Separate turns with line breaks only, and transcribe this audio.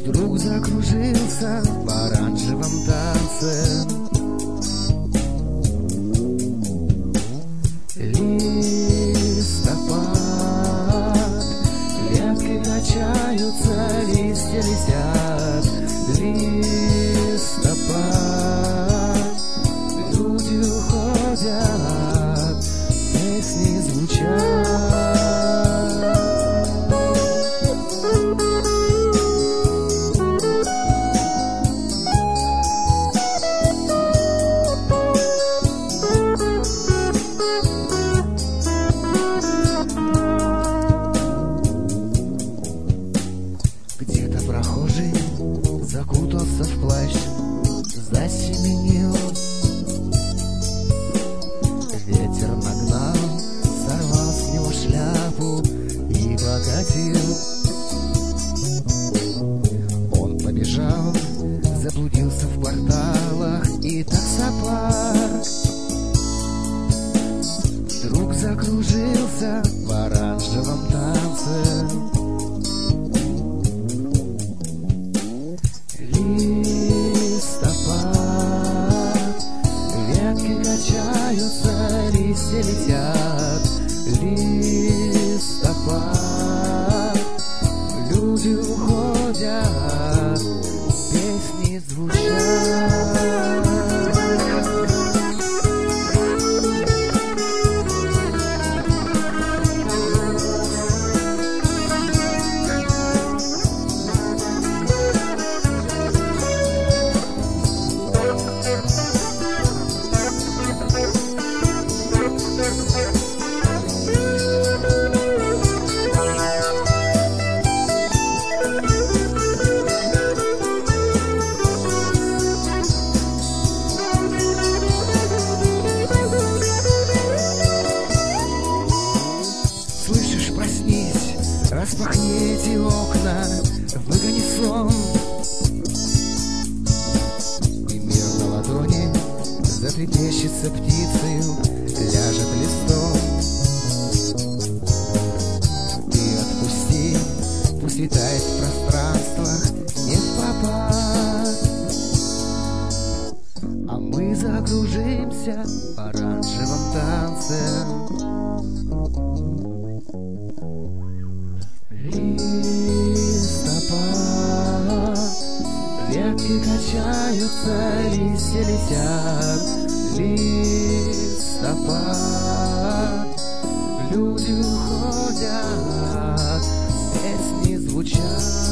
Вдруг закружился в оранжевом танце. Листопад, ветки качаются, листья летят. Листопад, люди уходят, песни звучат. Где-то прохожий закутался в плащ, засеменил. Ветер нагнал, сорвал с него шляпу и покатил. Он побежал, заблудился в кварталах и таксопарк. Вдруг закружился в оранжевом танце. Листопад, ветки качаются, листья летят. Листопад, люди уходят, песни звучат. Слышишь, проснись, распахни эти окна, выгони сон. И мир на ладони затрепещется птицею, ляжет листом. Ты отпусти, пусть летает в пространствах не впопад. А мы закружимся в оранжевом танце. Листопад, ветки качаются, листья летят. Листопад, люди уходят, песни звучат.